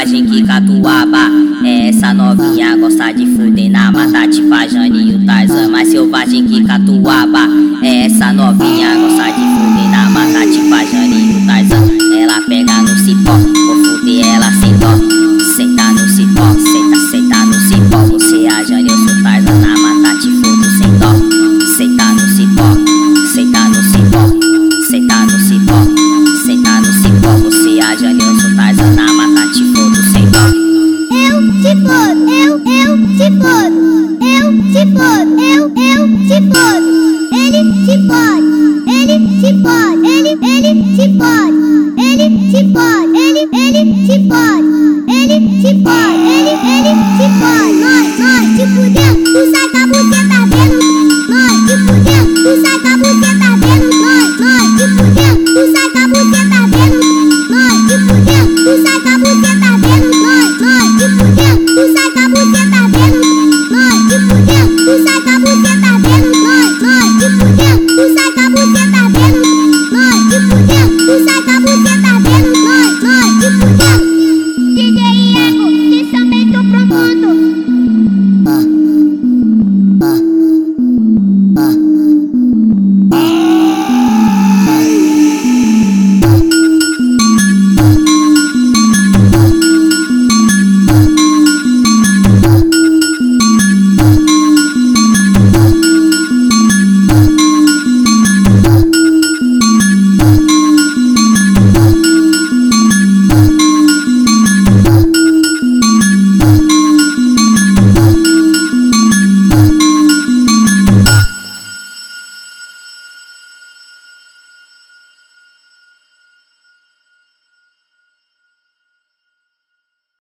selvagem que catuaba. Essa novinha gosta de fuder na mata, tipo a Jane e o Tarzan. Mais selvagem que catuaba. Essa novinha gosta